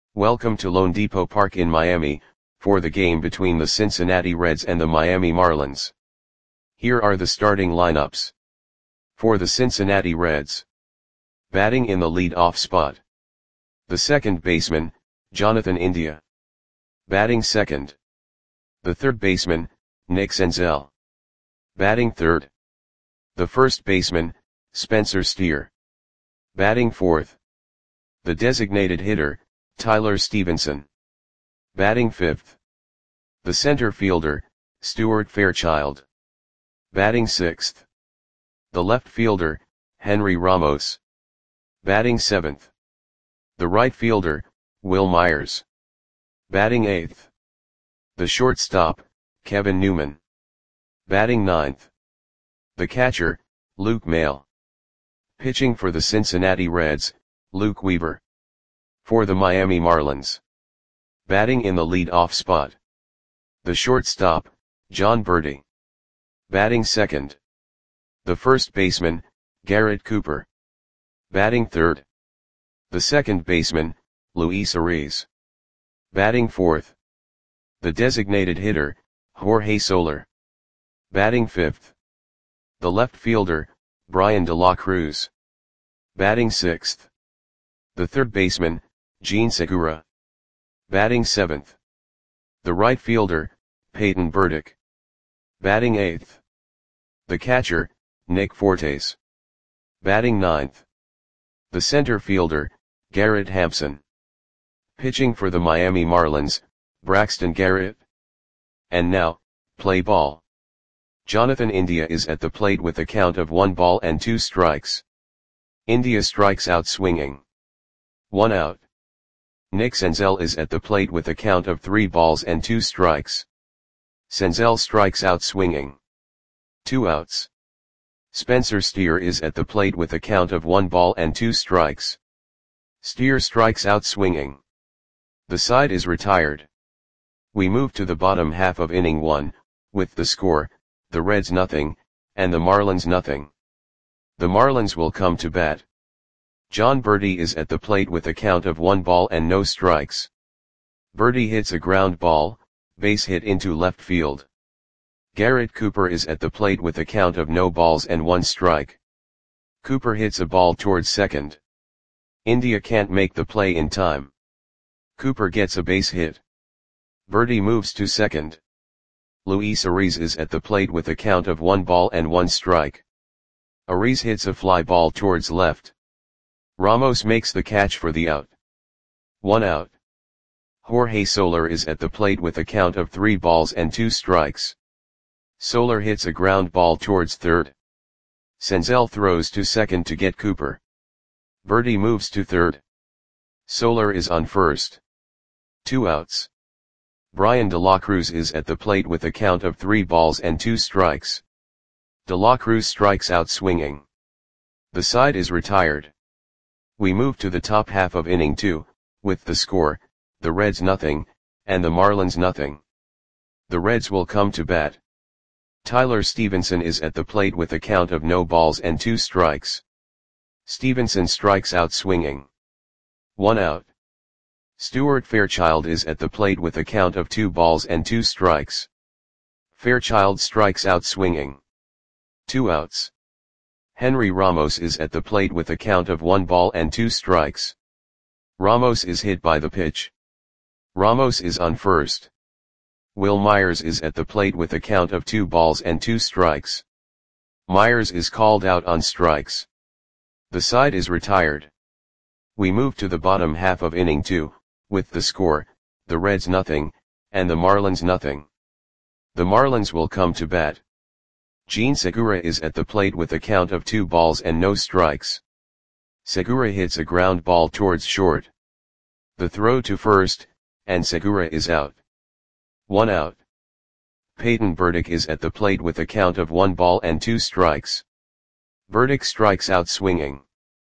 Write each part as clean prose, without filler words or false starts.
Welcome to loanDepot Park in Miami, for the game between the Cincinnati Reds and the Miami Marlins. Here are the starting lineups. For the Cincinnati Reds. Batting in the lead-off spot. The second baseman, Jonathan India. Batting second. The third baseman, Nick Senzel. Batting third. The first baseman, Spencer Steer. Batting fourth. The designated hitter, Tyler Stephenson. Batting fifth. The center fielder, Stuart Fairchild. Batting sixth. The left fielder, Henry Ramos. Batting seventh. The right fielder, Wil Myers. Batting eighth. The shortstop, Kevin Newman. Batting ninth. The catcher, Luke Maile. Pitching for the Cincinnati Reds, Luke Weaver. For the Miami Marlins. Batting in the lead-off spot. The shortstop, Jon Berti. Batting second. The first baseman, Garrett Cooper. Batting third. The second baseman, Luis Arraez. Batting fourth. The designated hitter, Jorge Soler. Batting fifth. The left fielder, Bryan De La Cruz. Batting sixth. The third baseman, Jean Segura. Batting seventh. The right fielder, Peyton Burdick. Batting eighth. The catcher, Nick Fortes. Batting ninth. The center fielder, Garrett Hampson. Pitching for the Miami Marlins, Braxton Garrett. And now, play ball. Jonathan India is at the plate with a count of 1 ball and 2 strikes. India strikes out swinging. 1 out. Nick Senzel is at the plate with a count of 3 balls and 2 strikes. Senzel strikes out swinging. 2 outs. Spencer Steer is at the plate with a count of 1 ball and 2 strikes. Steer strikes out swinging. The side is retired. We move to the bottom half of inning 1, with the score, the Reds nothing, and the Marlins nothing. The Marlins will come to bat. Jon Berti is at the plate with a count of 1 ball and no strikes. Berti hits a ground ball, base hit into left field. Garrett Cooper is at the plate with a count of no balls and 1 strike. Cooper hits a ball towards second. India can't make the play in time. Cooper gets a base hit. Berti moves to second. Luis Arraez is at the plate with a count of 1 ball and 1 strike. Arraez hits a fly ball towards left. Ramos makes the catch for the out. 1 out. Jorge Soler is at the plate with a count of 3 balls and 2 strikes. Soler hits a ground ball towards third. Senzel throws to second to get Cooper. Berti moves to third. Soler is on first. 2 outs. Bryan De La Cruz is at the plate with a count of 3 balls and 2 strikes. De La Cruz strikes out swinging. The side is retired. We move to the top half of inning 2, with the score, the Reds nothing, and the Marlins nothing. The Reds will come to bat. Tyler Stephenson is at the plate with a count of no balls and 2 strikes. Stephenson strikes out swinging. 1 out. Stuart Fairchild is at the plate with a count of 2 balls and 2 strikes. Fairchild strikes out swinging. 2 outs. Henry Ramos is at the plate with a count of 1 ball and 2 strikes. Ramos is hit by the pitch. Ramos is on first. Wil Myers is at the plate with a count of 2 balls and 2 strikes. Myers is called out on strikes. The side is retired. We move to the bottom half of inning 2, with the score, the Reds nothing, and the Marlins nothing. The Marlins will come to bat. Jean Segura is at the plate with a count of 2 balls and no strikes. Segura hits a ground ball towards short. The throw to first, and Segura is out. 1 out. Peyton Burdick is at the plate with a count of 1 ball and 2 strikes. Burdick strikes out swinging.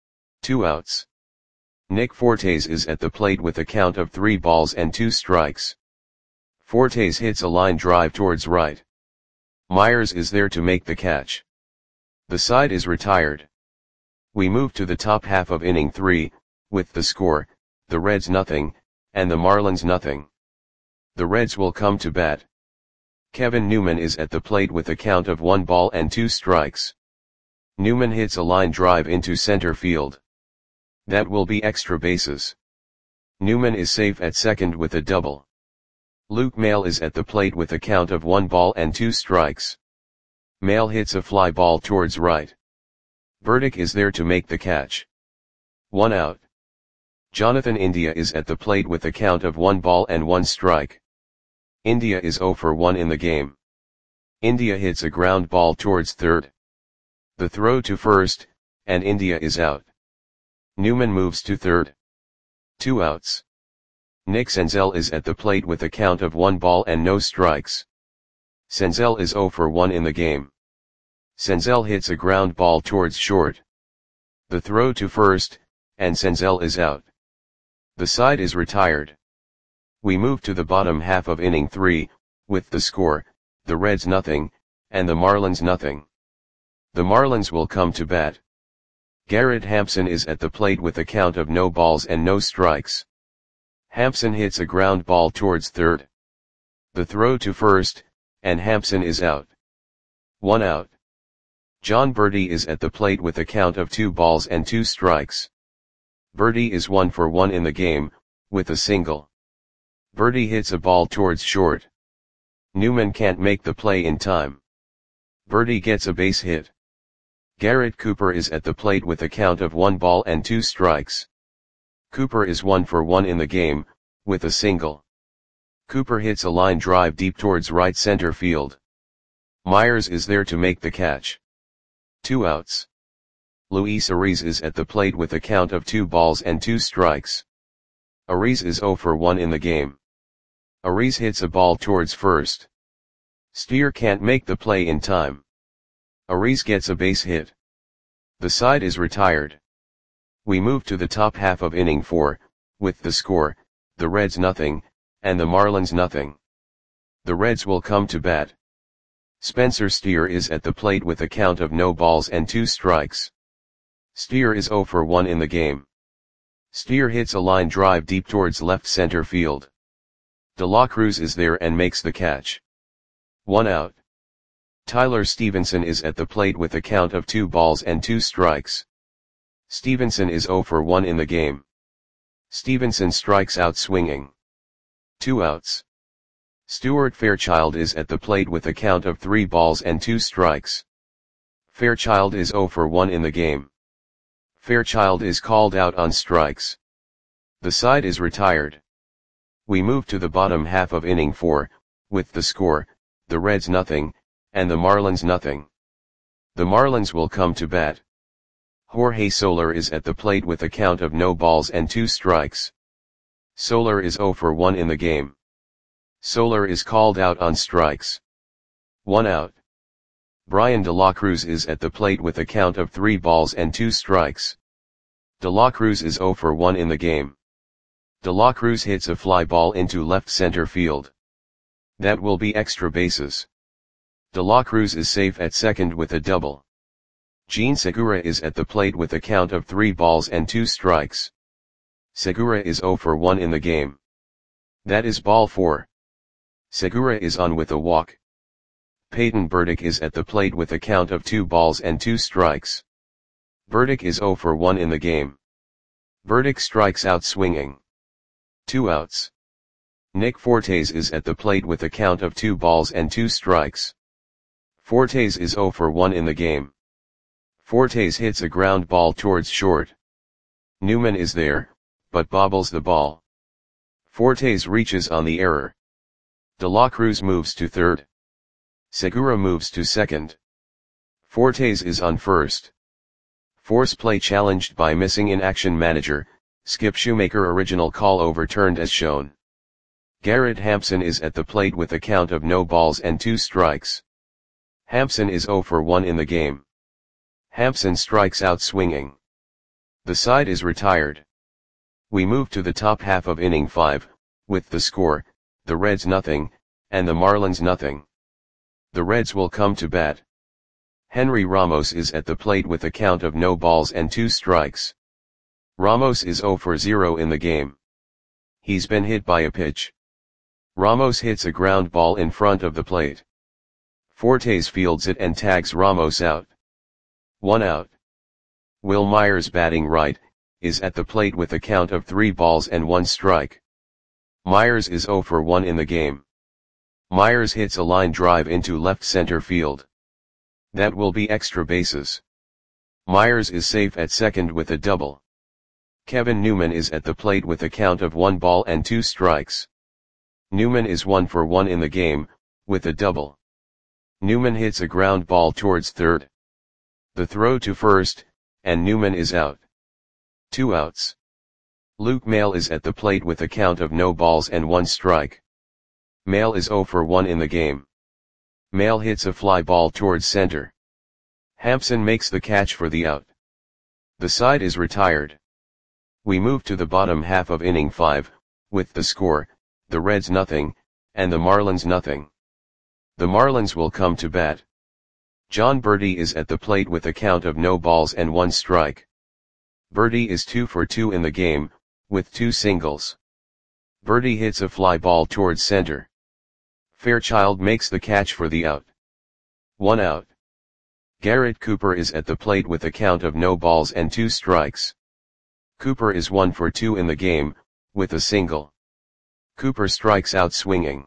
2 outs. Nick Fortes is at the plate with a count of 3 balls and 2 strikes. Fortes hits a line drive towards right. Myers is there to make the catch. The side is retired. We move to the top half of inning 3, with the score, the Reds nothing, and the Marlins nothing. The Reds will come to bat. Kevin Newman is at the plate with a count of 1 ball and 2 strikes. Newman hits a line drive into center field. That will be extra bases. Newman is safe at second with a double. Luke Maile is at the plate with a count of 1 ball and 2 strikes. Maile hits a fly ball towards right. Burdick is there to make the catch. 1 out. Jonathan India is at the plate with a count of 1 ball and 1 strike. India is 0 for 1 in the game. India hits a ground ball towards third. The throw to first, and India is out. Newman moves to third. 2 outs. Nick Senzel is at the plate with a count of 1 ball and no strikes. Senzel is 0 for 1 in the game. Senzel hits a ground ball towards short. The throw to first, and Senzel is out. The side is retired. We move to the bottom half of inning 3, with the score, the Reds nothing, and the Marlins nothing. The Marlins will come to bat. Garrett Hampson is at the plate with a count of no balls and no strikes. Hampson hits a ground ball towards third. The throw to first, and Hampson is out. 1 out. John Berti is at the plate with a count of 2 balls and 2 strikes. Berti is 1 for 1 in the game, with a single. Berti hits a ball towards short. Newman can't make the play in time. Berti gets a base hit. Garrett Cooper is at the plate with a count of 1 ball and 2 strikes. Cooper is 1 for 1 in the game, with a single. Cooper hits a line drive deep towards right center field. Myers is there to make the catch. 2 outs. Luis Ariz is at the plate with a count of 2 balls and 2 strikes. Ariz is 0 for 1 in the game. Ariz hits a ball towards first. Steer can't make the play in time. Ariz gets a base hit. The side is retired. We move to the top half of inning 4, with the score, the Reds nothing, and the Marlins nothing. The Reds will come to bat. Spencer Steer is at the plate with a count of no balls and 2 strikes. Steer is 0 for 1 in the game. Steer hits a line drive deep towards left center field. De La Cruz is there and makes the catch. 1 out. Tyler Stevenson is at the plate with a count of 2 balls and 2 strikes. Stevenson is 0 for 1 in the game. Stevenson strikes out swinging. 2 outs. Stuart Fairchild is at the plate with a count of 3 balls and 2 strikes. Fairchild is 0 for 1 in the game. Fairchild is called out on strikes. The side is retired. We move to the bottom half of inning 4, with the score, the Reds nothing, and the Marlins nothing. The Marlins will come to bat. Jorge Soler is at the plate with a count of no balls and 2 strikes. Soler is 0 for 1 in the game. Soler is called out on strikes. 1 out. Brian De La Cruz is at the plate with a count of 3 balls and 2 strikes. De La Cruz is 0 for 1 in the game. De La Cruz hits a fly ball into left center field. That will be extra bases. De La Cruz is safe at second with a double. Gene Segura is at the plate with a count of 3 balls and 2 strikes. Segura is 0 for 1 in the game. That is ball 4. Segura is on with a walk. Peyton Burdick is at the plate with a count of 2 balls and 2 strikes. Burdick is 0 for 1 in the game. Burdick strikes out swinging. 2 outs. Nick Fortes is at the plate with a count of 2 balls and 2 strikes. Fortes is 0 for 1 in the game. Fortes hits a ground ball towards short. Newman is there, but bobbles the ball. Fortes reaches on the error. De La Cruz moves to third. Segura moves to second. Fortes is on first. Force play challenged by missing in action manager, Skip Shoemaker original call overturned as shown. Garrett Hampson is at the plate with a count of no balls and 2 strikes. Hampson is 0 for 1 in the game. Hampson strikes out swinging. The side is retired. We move to the top half of inning 5, with the score, the Reds nothing, and the Marlins nothing. The Reds will come to bat. Henry Ramos is at the plate with a count of no balls and 2 strikes. Ramos is 0 for 0 in the game. He's been hit by a pitch. Ramos hits a ground ball in front of the plate. Fortes fields it and tags Ramos out. 1 out. Wil Myers, batting right, is at the plate with a count of 3 balls and 1 strike. Myers is 0 for 1 in the game. Myers hits a line drive into left center field. That will be extra bases. Myers is safe at second with a double. Kevin Newman is at the plate with a count of 1 ball and 2 strikes. Newman is 1 for 1 in the game, with a double. Newman hits a ground ball towards third. The throw to first, and Newman is out. 2 outs. Luke Maile is at the plate with a count of no balls and 1 strike. Maile is 0 for 1 in the game. Maile hits a fly ball towards center. Hampson makes the catch for the out. The side is retired. We move to the bottom half of inning 5, with the score, the Reds nothing, and the Marlins nothing. The Marlins will come to bat. Jon Berti is at the plate with a count of no balls and 1 strike. Berti is 2 for 2 in the game, with 2 singles. Berti hits a fly ball towards center. Fairchild makes the catch for the out. 1 out. Garrett Cooper is at the plate with a count of no balls and 2 strikes. Cooper is 1 for 2 in the game, with a single. Cooper strikes out swinging.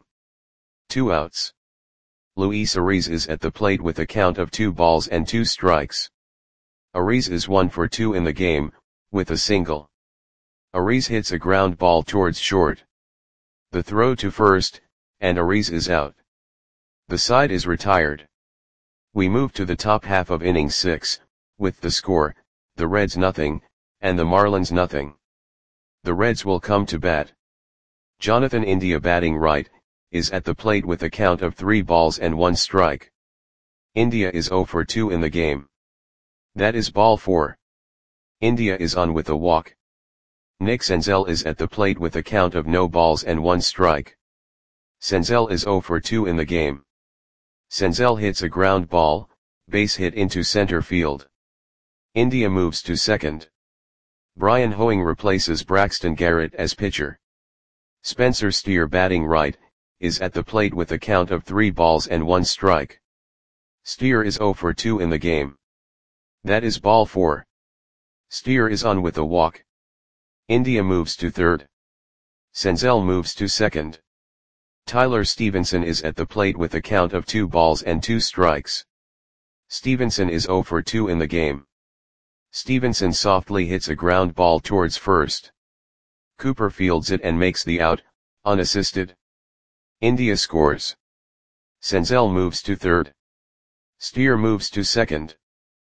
2 outs. Luis Ariz is at the plate with a count of 2 balls and 2 strikes. Ariz is 1 for 2 in the game, with a single. Ariz hits a ground ball towards short. The throw to first, and Ariz is out. The side is retired. We move to the top half of inning 6, with the score, the Reds nothing, and the Marlins nothing. The Reds will come to bat. Jonathan India, batting right, is at the plate with a count of 3 balls and 1 strike. India is 0 for 2 in the game. That is ball 4. India is on with a walk. Nick Senzel is at the plate with a count of no balls and 1 strike. Senzel is 0 for 2 in the game. Senzel hits a ground ball, base hit into center field. India moves to second. Brian Hoeing replaces Braxton Garrett as pitcher. Spencer Steer, batting right, is at the plate with a count of 3 balls and 1 strike. Steer is 0 for 2 in the game. That is ball 4. Steer is on with a walk. India moves to third. Senzel moves to second. Tyler Stevenson is at the plate with a count of 2 balls and 2 strikes. Stevenson is 0 for 2 in the game. Stevenson softly hits a ground ball towards first. Cooper fields it and makes the out, unassisted. India scores. Senzel moves to third. Steer moves to second.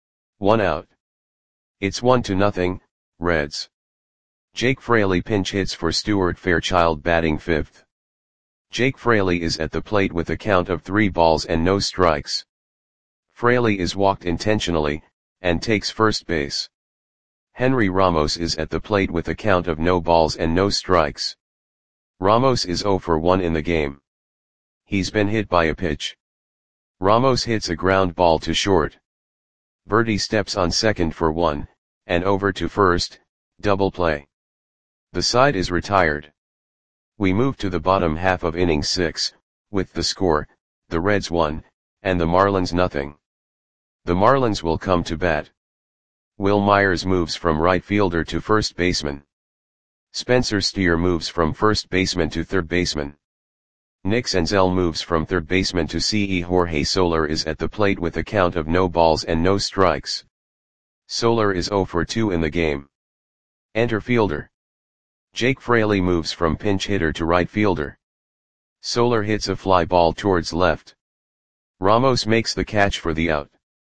1 out. It's 1-0, Reds. Jake Fraley pinch hits for Stuart Fairchild, batting fifth. Jake Fraley is at the plate with a count of 3 balls and no strikes. Fraley is walked intentionally, and takes first base. Henry Ramos is at the plate with a count of no balls and no strikes. Ramos is 0 for 1 in the game. He's been hit by a pitch. Ramos hits a ground ball to short. Berti steps on second for 1, and over to first, double play. The side is retired. We move to the bottom half of inning 6, with the score, the Reds 1, and the Marlins nothing. The Marlins will come to bat. Wil Myers moves from right fielder to first baseman. Spencer Steer moves from first baseman to third baseman. Nick Senzel moves from third baseman to CE. Jorge Soler is at the plate with a count of no balls and no strikes. Soler is 0 for 2 in the game. Enter fielder. Jake Fraley moves from pinch hitter to right fielder. Soler hits a fly ball towards left. Ramos makes the catch for the out.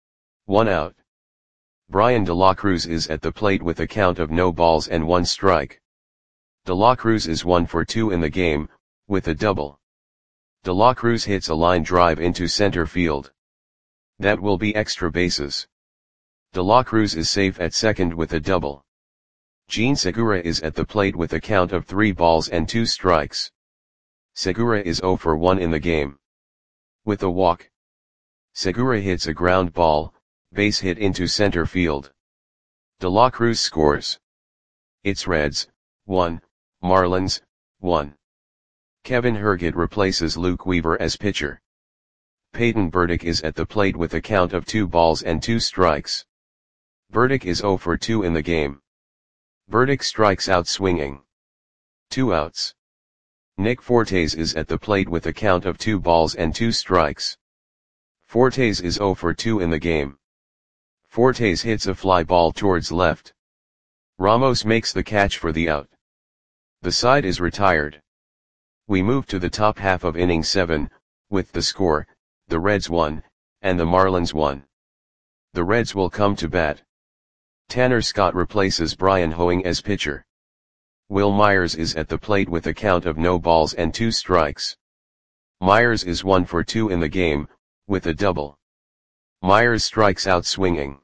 1 out. Brian De La Cruz is at the plate with a count of no balls and 1 strike. De La Cruz is 1 for 2 in the game, with a double. De La Cruz hits a line drive into center field. That will be extra bases. De La Cruz is safe at second with a double. Jean Segura is at the plate with a count of 3 balls and 2 strikes. Segura is 0 for 1 in the game. With a walk. Segura hits a ground ball, base hit into center field. De La Cruz scores. It's Reds 1, Marlins 1. Kevin Herget replaces Luke Weaver as pitcher. Peyton Burdick is at the plate with a count of 2 balls and 2 strikes. Burdick is 0 for 2 in the game. Burdick strikes out swinging. 2 outs. Nick Fortes is at the plate with a count of 2 balls and 2 strikes. Fortes is 0 for 2 in the game. Fortes hits a fly ball towards left. Ramos makes the catch for the out. The side is retired. We move to the top half of inning 7, with the score, the Reds 1, and the Marlins 1. The Reds will come to bat. Tanner Scott replaces Brian Hoeing as pitcher. Will Myers is at the plate with a count of no balls and 2 strikes. Myers is 1 for 2 in the game, with a double. Myers strikes out swinging.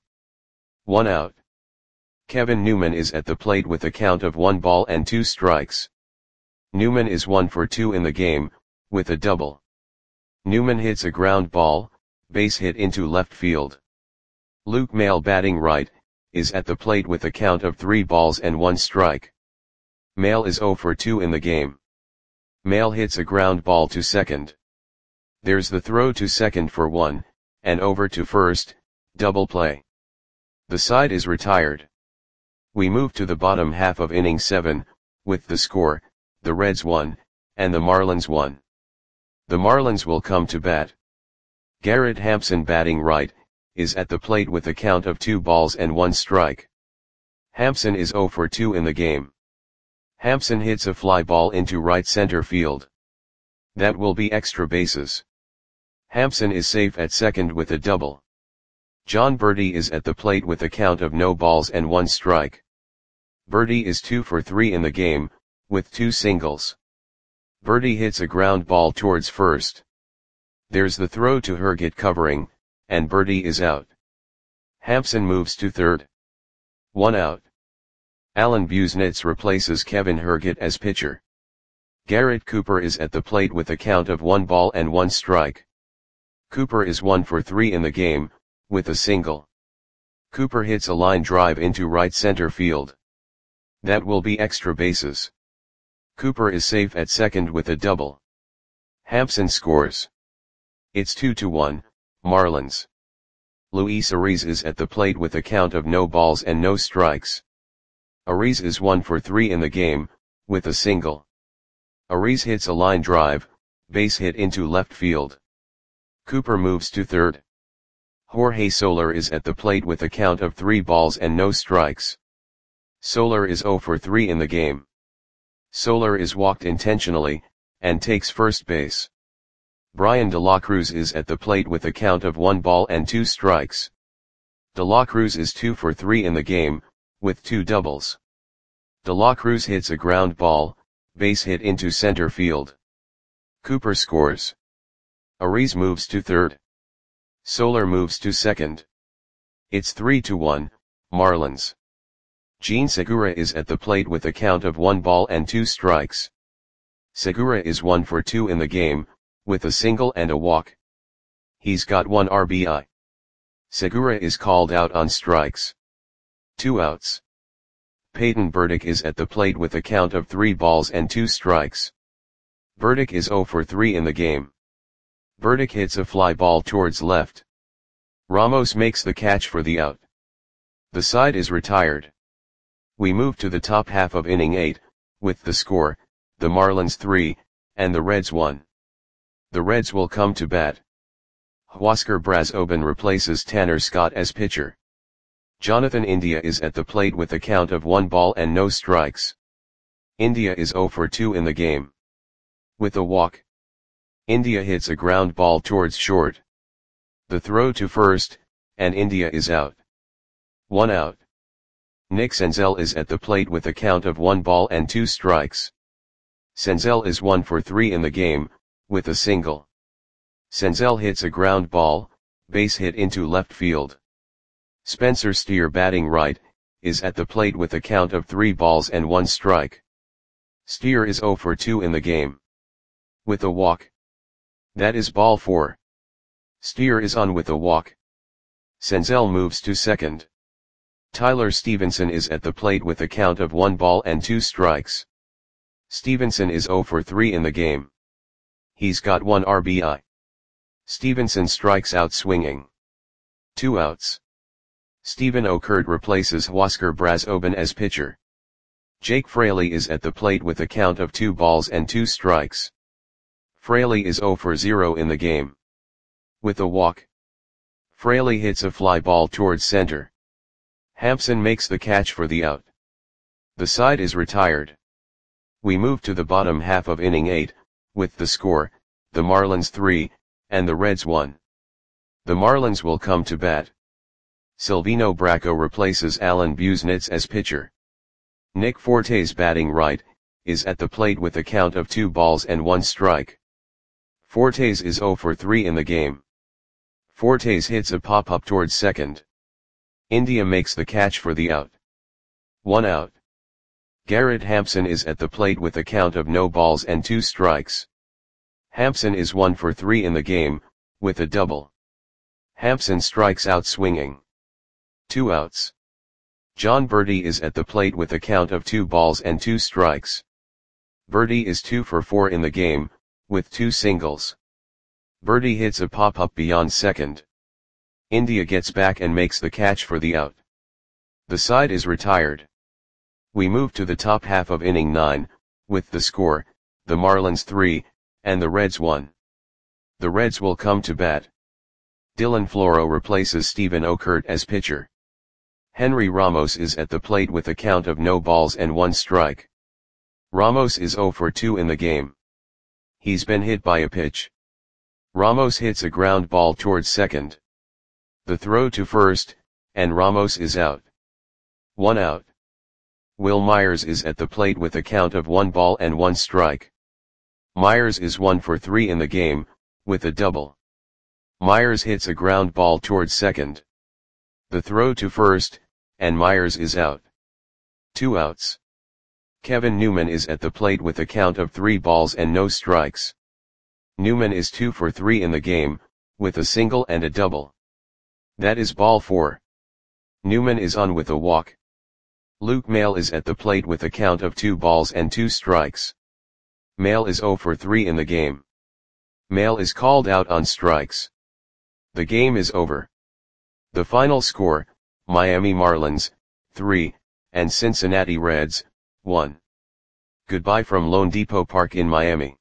1 out. Kevin Newman is at the plate with a count of 1 ball and 2 strikes. Newman is 1 for 2 in the game, with a double. Newman hits a ground ball, base hit into left field. Luke Maile, batting right, is at the plate with a count of 3 balls and 1 strike. Maile is 0 for 2 in the game. Maile hits a ground ball to second. There's the throw to second for 1, and over to first, double play. The side is retired. We move to the bottom half of inning 7, with the score, the Reds 1, and the Marlins 1. The Marlins will come to bat. Garrett Hampson, batting right, is at the plate with a count of 2 balls and 1 strike. Hampson is 0 for 2 in the game. Hampson hits a fly ball into right center field. That will be extra bases. Hampson is safe at second with a double. John Berti is at the plate with a count of no balls and 1 strike. Berti is 2 for 3 in the game, with 2 singles. Berti hits a ground ball towards first. There's the throw to Herget covering, and Berti is out. Hampson moves to third. 1 out. Alan Busenitz replaces Kevin Herget as pitcher. Garrett Cooper is at the plate with a count of 1 ball and 1 strike. Cooper is 1 for 3 in the game, with a single. Cooper hits a line drive into right center field. That will be extra bases. Cooper is safe at second with a double. Hampson scores. It's 2-1, Marlins. Luis Ariz is at the plate with a count of no balls and no strikes. Ariz is 1 for 3 in the game, with a single. Ariz hits a line drive, base hit into left field. Cooper moves to third. Jorge Soler is at the plate with a count of 3 balls and no strikes. Soler is 0 for 3 in the game. Soler is walked intentionally, and takes first base. Brian De La Cruz is at the plate with a count of 1 ball and 2 strikes. De La Cruz is 2 for 3 in the game, with 2 doubles. De La Cruz hits a ground ball, base hit into center field. Cooper scores. Ariz moves to third. Soler moves to second. It's 3-1, Marlins. Jean Segura is at the plate with a count of 1 ball and 2 strikes. Segura is 1 for 2 in the game, with a single and a walk. He's got 1 RBI. Segura is called out on strikes. 2 outs. Peyton Burdick is at the plate with a count of 3 balls and 2 strikes. Burdick is 0 for 3 in the game. Burdick hits a fly ball towards left. Ramos makes the catch for the out. The side is retired. We move to the top half of inning 8, with the score, the Marlins 3, and the Reds 1. The Reds will come to bat. Huascar Brazoban replaces Tanner Scott as pitcher. Jonathan India is at the plate with a count of 1 ball and no strikes. India is 0 for 2 in the game. With a walk. India hits a ground ball towards short. The throw to first, and India is out. 1 out. Nick Senzel is at the plate with a count of 1 ball and 2 strikes. Senzel is 1 for 3 in the game, with a single. Senzel hits a ground ball, base hit into left field. Spencer Steer, batting right, is at the plate with a count of 3 balls and 1 strike. Steer is 0 for 2 in the game. With a walk. That is ball 4. Steer is on with a walk. Senzel moves to second. Tyler Stevenson is at the plate with a count of 1 ball and 2 strikes. Stevenson is 0 for 3 in the game. He's got 1 RBI. Stevenson strikes out swinging. 2 outs. Steven Okert replaces Huascar Brazoban as pitcher. Jake Fraley is at the plate with a count of 2 balls and 2 strikes. Fraley is 0 for 0 in the game. With a walk, Fraley hits a fly ball towards center. Hampson makes the catch for the out. The side is retired. We move to the bottom half of inning 8, with the score, the Marlins 3, and the Reds 1. The Marlins will come to bat. Silvino Bracco replaces Alan Busenitz as pitcher. Nick Fortes, batting right, is at the plate with a count of 2 balls and 1 strike. Fortes is 0 for 3 in the game. Fortes hits a pop-up towards second. India makes the catch for the out. 1 out. Garrett Hampson is at the plate with a count of no balls and 2 strikes. Hampson is 1 for 3 in the game, with a double. Hampson strikes out swinging. 2 outs. John Berti is at the plate with a count of 2 balls and 2 strikes. Berti is 2 for 4 in the game, with 2 singles. Berti hits a pop-up beyond second. India gets back and makes the catch for the out. The side is retired. We move to the top half of inning 9, with the score, the Marlins 3, and the Reds 1. The Reds will come to bat. Dylan Floro replaces Steven Okert as pitcher. Henry Ramos is at the plate with a count of no balls and 1 strike. Ramos is 0 for 2 in the game. He's been hit by a pitch. Ramos hits a ground ball towards second. The throw to first, and Ramos is out. 1 out. Will Myers is at the plate with a count of 1 ball and 1 strike. Myers is 1 for 3 in the game, with a double. Myers hits a ground ball towards second. The throw to first, and Myers is out. 2 outs. Kevin Newman is at the plate with a count of 3 balls and no strikes. Newman is 2 for 3 in the game, with a single and a double. That is ball 4. Newman is on with a walk. Luke Maile is at the plate with a count of 2 balls and 2 strikes. Maile is 0 for 3 in the game. Maile is called out on strikes. The game is over. The final score, Miami Marlins, 3, and Cincinnati Reds, 1. Goodbye from Lone Depot Park in Miami.